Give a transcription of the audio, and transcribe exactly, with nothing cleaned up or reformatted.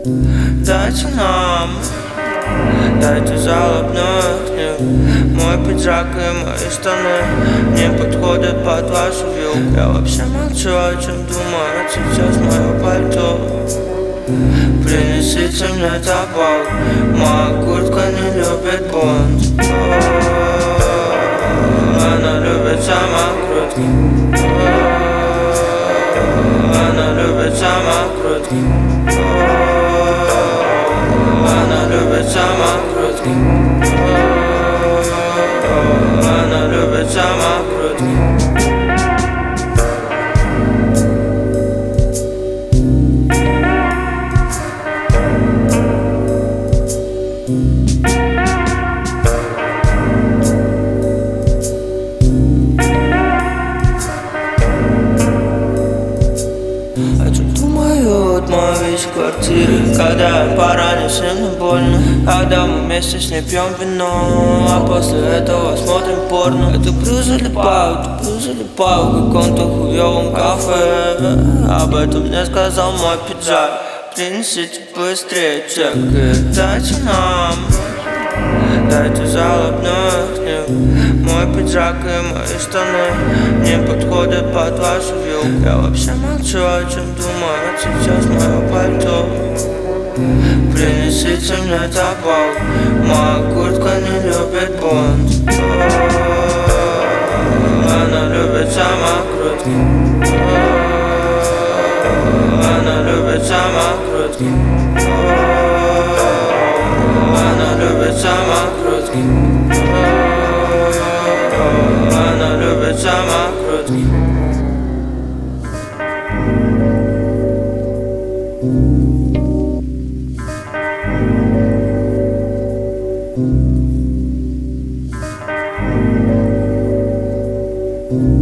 Дайте нам, дайте залобную книгу. Мой пиджак и мои штаны не подходят под вашу вилку. Я вообще молчу, о чем думаю сейчас мое пальто. Принесите мне табак, моя куртка не любит понт. Она любит самокрутки. Она любит самокрутки. Она любит самокрутки. Она любит самокрутки. О чем думают мои вещи в квартире? Когда я поранен, сильно больно. Когда мы вместе с ней пьем вино, а после этого смотрим порно. Это плюс залипаю, ты плюс залипаю в каком-то хуёвом кафе. Об этом мне сказал мой пиджак. Принесите быстрее чек. Дайте нам, дайте залобную книгу. Мой пиджак и мои штаны не подходят под вашу вилку. Я вообще молчу, о чем думаю сейчас мое пальто. Принесите мне табак, моя куртка не любит понт. Она любит самокрутки. Она любит самокрутки. Она любит самокрутки. Она любит самокрутки. Thank you.